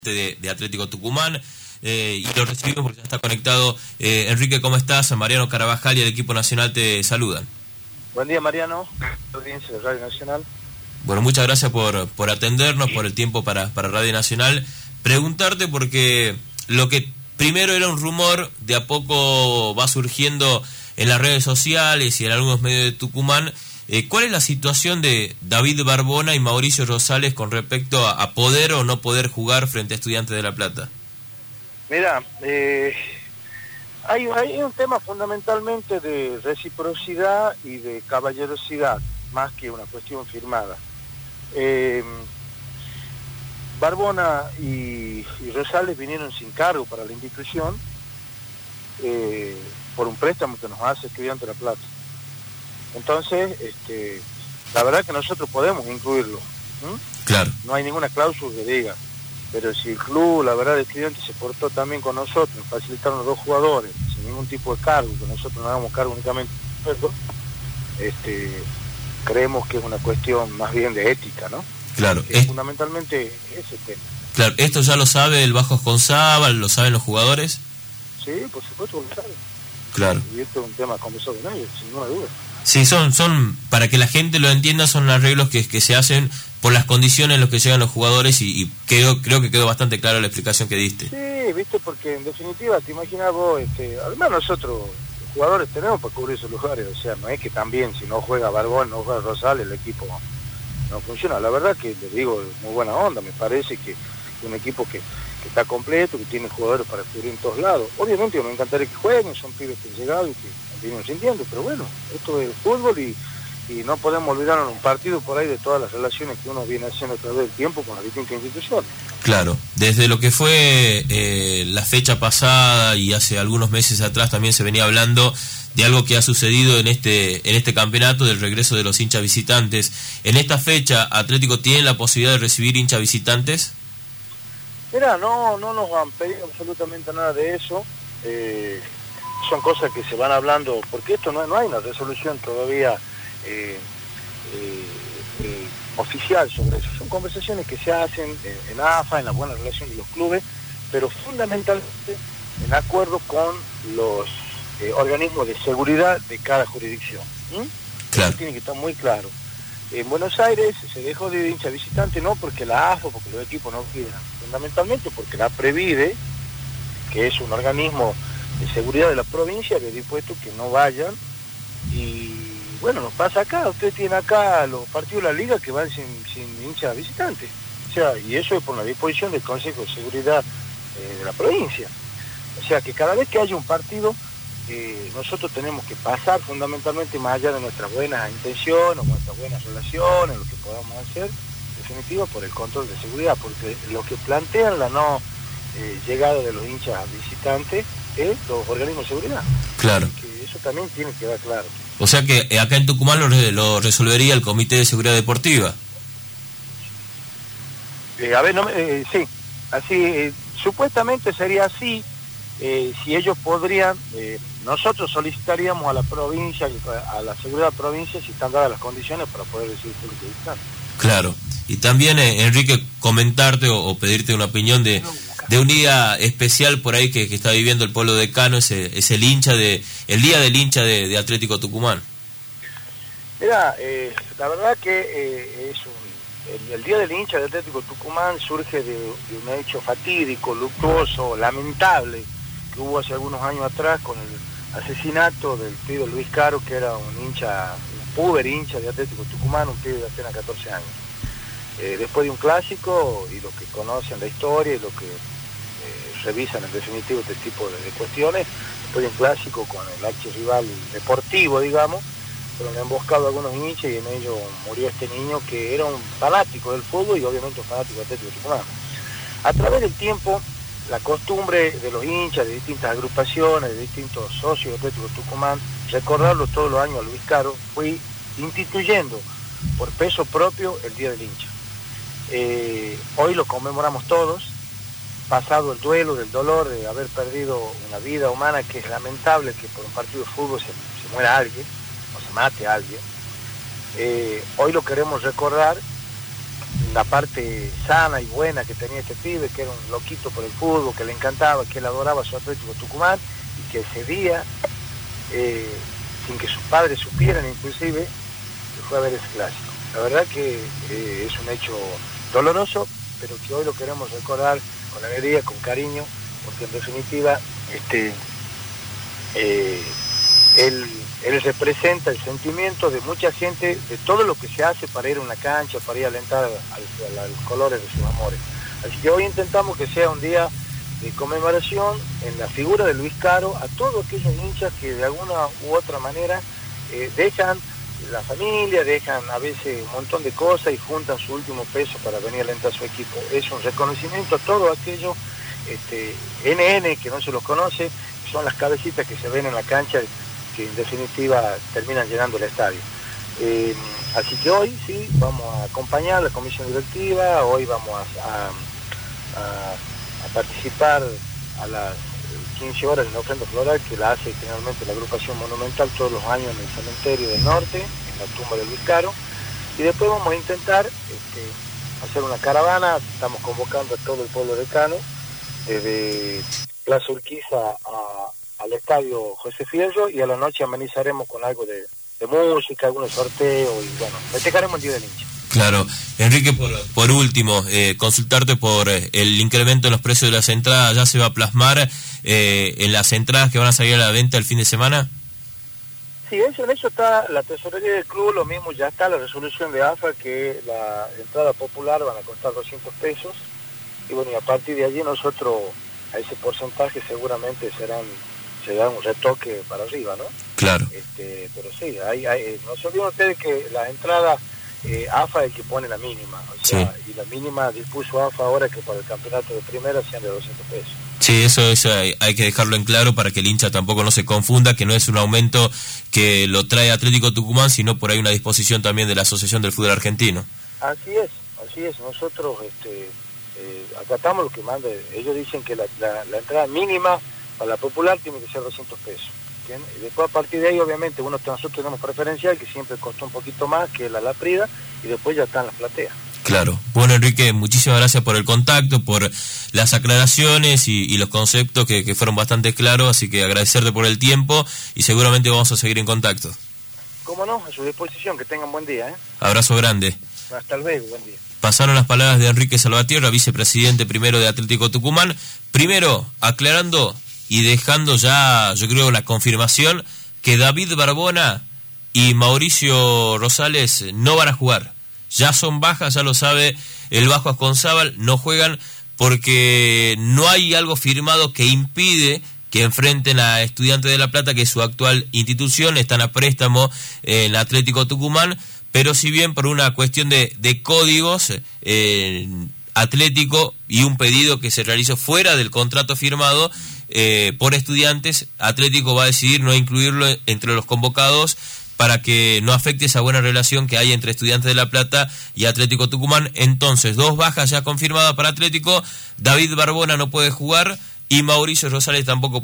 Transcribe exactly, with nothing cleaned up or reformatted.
De, de Atlético Tucumán, eh, y lo recibimos porque ya está conectado. eh, Enrique, ¿cómo estás? Mariano Carabajal y el equipo nacional te saludan. Buen día, Mariano, audiencia de Radio Nacional. Bueno, muchas gracias por, por atendernos, por el tiempo para, para Radio Nacional. Preguntarte porque lo que primero era un rumor, de a poco va surgiendo en las redes sociales y en algunos medios de Tucumán. Eh, ¿Cuál es la situación de David Barbona y Mauricio Rosales con respecto a, a poder o no poder jugar frente a Estudiantes de La Plata? Mira, eh, hay, hay un tema fundamentalmente de reciprocidad y de caballerosidad, más que una cuestión firmada. Eh, Barbona y, y Rosales vinieron sin cargo para la institución eh, por un préstamo que nos hace Estudiantes de La Plata. Entonces, este, la verdad que nosotros podemos incluirlo. ¿Mm? Claro. No hay ninguna cláusula que diga. Pero si el club, la verdad, el estudiante se portó también con nosotros, facilitaron los dos jugadores, sin ningún tipo de cargo, que nosotros no hagamos cargo únicamente, este, creemos que es una cuestión más bien de ética, ¿no? Claro. Que Es... fundamentalmente ese tema. Claro, ¿esto ya lo sabe el Bajos Gonzábal, lo saben los jugadores? Sí, por supuesto que lo saben. Claro. Y esto es un tema conversado con ellos, sin ninguna duda. Sí, son, son, para que la gente lo entienda, son arreglos que, que se hacen por las condiciones en las que llegan los jugadores y, y quedó, creo que quedó bastante claro la explicación que diste. Sí, viste, porque en definitiva, te imaginas vos, este, además nosotros, los jugadores, tenemos para cubrir esos lugares, o sea, no es que también si no juega Barbón, no juega Rosales, el equipo no funciona. La verdad que, les digo, muy buena onda, me parece que un equipo que, que está completo, que tiene jugadores para cubrir en todos lados. Obviamente me encantaría que jueguen, son pibes que han llegado y que vienen sintiendo, pero bueno, esto es el fútbol y, y no podemos olvidarnos en un partido por ahí de todas las relaciones que uno viene haciendo a través del tiempo con las distintas instituciones. Claro, desde lo que fue eh, la fecha pasada y hace algunos meses atrás también se venía hablando de algo que ha sucedido en este en este campeonato, del regreso de los hinchas visitantes. En esta fecha, ¿Atlético tiene la posibilidad de recibir hinchas visitantes? Mira, no, no nos han pedido absolutamente nada de eso. Eh, son cosas que se van hablando, porque esto no, no hay una resolución todavía eh, eh, eh, oficial sobre eso. Son conversaciones que se hacen en, en A F A, en la buena relación de los clubes, pero fundamentalmente en acuerdo con los eh, organismos de seguridad de cada jurisdicción. ¿Mm? Claro. Eso tiene que estar muy claro. En Buenos Aires se dejó de hincha visitante, no porque la A F A, porque los equipos no quieren, fundamentalmente porque la Previde, que es un organismo de seguridad de la provincia, había dispuesto que no vayan. Y bueno, nos pasa acá, ustedes tienen acá los partidos de la liga que van sin, sin hinchas visitantes, o sea, y eso es por la disposición del Consejo de Seguridad eh, de la provincia. O sea que cada vez que haya un partido, eh, nosotros tenemos que pasar fundamentalmente, más allá de nuestras buenas intenciones o nuestras buenas relaciones, lo que podamos hacer, en definitiva por el control de seguridad, porque lo que plantean la no eh, llegada de los hinchas visitantes es los organismos de seguridad. Claro. Que eso también tiene que quedar claro. O sea que acá en Tucumán lo, lo resolvería el Comité de Seguridad Deportiva. Eh, a ver, no, eh, sí, así, eh, supuestamente sería así, eh, si ellos podrían, eh, nosotros solicitaríamos a la provincia, a la seguridad de la provincia, si están dadas las condiciones para poder recibir público visitante. Claro, y también, eh, Enrique, comentarte o, o pedirte una opinión de... de un día especial por ahí que, que está viviendo el pueblo de Cano, es, es el hincha de el día del hincha de, de Atlético Tucumán. Mira, eh, la verdad que eh, es un, el, el día del hincha de Atlético Tucumán surge de, de un hecho fatídico, luctuoso, lamentable, que hubo hace algunos años atrás con el asesinato del pibe Luis Caro, que era un hincha, un puber hincha de Atlético Tucumán, un pibe de apenas catorce años. Eh, después de un clásico, y los que conocen la historia y los que revisan en definitiva este tipo de, de cuestiones, después de un clásico con el archirrival deportivo, digamos, fueron emboscados algunos hinchas y en ello murió este niño que era un fanático del fútbol y obviamente un fanático de Atlético Tucumán. A través del tiempo, la costumbre de los hinchas de distintas agrupaciones, de distintos socios de Atlético Tucumán, recordarlo todos los años a Luis Caro, fue instituyendo por peso propio el Día del Hincha. Eh, hoy lo conmemoramos todos, pasado el duelo del dolor de haber perdido una vida humana, que es lamentable que por un partido de fútbol se, se muera alguien o se mate a alguien. Eh, hoy lo queremos recordar la parte sana y buena que tenía este pibe, que era un loquito por el fútbol, que le encantaba, que él adoraba a su Atlético Tucumán, y que ese día, eh, sin que sus padres supieran inclusive, se fue a ver ese clásico. La verdad que eh, es un hecho doloroso, pero que hoy lo queremos recordar con alegría, con cariño, porque en definitiva este eh, él, él representa el sentimiento de mucha gente, de todo lo que se hace para ir a una cancha, para ir a alentar al, a los colores de sus amores. Así que hoy intentamos que sea un día de conmemoración en la figura de Luis Caro a todos aquellos hinchas que de alguna u otra manera eh, dejan la familia, dejan a veces un montón de cosas y juntan su último peso para venir a alentar a su equipo. Es un reconocimiento a todo aquello este, N N que no se los conoce, son las cabecitas que se ven en la cancha que en definitiva terminan llenando el estadio. Eh, así que hoy sí vamos a acompañar a la comisión directiva, hoy vamos a, a, a, a participar a las quince horas en la ofrenda floral que la hace generalmente la agrupación monumental todos los años en el cementerio del norte, en la tumba de Luis Caro, y después vamos a intentar este, hacer una caravana. Estamos convocando a todo el pueblo de Cano, desde Plaza Urquiza a, al estadio José Fierro, y a la noche amenizaremos con algo de, de música, algunos sorteos, y bueno, festejaremos el Día del Hincha. Claro. Enrique, por, por último, eh, consultarte por el incremento en los precios de las entradas. ¿Ya se va a plasmar eh, en las entradas que van a salir a la venta el fin de semana? Sí, eso, en eso está la tesorería del club, lo mismo ya está la resolución de A F A que la entrada popular van a costar doscientos pesos, y bueno, y a partir de allí nosotros a ese porcentaje seguramente serán será un retoque para arriba, ¿no? Claro. Este, pero sí, hay, hay, no se olviden ustedes que la entrada eh, A F A es el que pone la mínima, o sea, sí. Y la mínima dispuso A F A ahora que para el campeonato de primera sean de doscientos pesos. Sí, eso, eso hay, hay que dejarlo en claro para que el hincha tampoco no se confunda, que no es un aumento que lo trae Atlético Tucumán, sino por ahí una disposición también de la Asociación del Fútbol Argentino. Así es, así es, nosotros este, eh, acatamos lo que manda. Ellos dicen que la, la, la entrada mínima para la popular tiene que ser doscientos pesos. ¿Entiendes? Y después a partir de ahí obviamente uno, nosotros tenemos preferencial que siempre costó un poquito más que la Laprida, y después ya están las plateas. Claro. Bueno, Enrique, muchísimas gracias por el contacto, por las aclaraciones y, y los conceptos que, que fueron bastante claros, así que agradecerte por el tiempo y seguramente vamos a seguir en contacto. Cómo no, a su disposición, que tengan buen día. ¿eh? Abrazo grande. Hasta luego, buen día. Pasaron las palabras de Enrique Salvatierra, vicepresidente primero de Atlético Tucumán, primero aclarando y dejando ya, yo creo, la confirmación que David Barbona y Mauricio Rosales no van a jugar. Ya son bajas, ya lo sabe el Bajo Asconzábal, no juegan porque no hay algo firmado que impide que enfrenten a Estudiantes de La Plata, que es su actual institución, están a préstamo en Atlético Tucumán, pero si bien por una cuestión de, de códigos, eh, Atlético y un pedido que se realizó fuera del contrato firmado eh, por Estudiantes, Atlético va a decidir no incluirlo entre los convocados para que no afecte esa buena relación que hay entre Estudiantes de La Plata y Atlético Tucumán. Entonces, dos bajas ya confirmadas para Atlético, David Barbona no puede jugar y Mauricio Rosales tampoco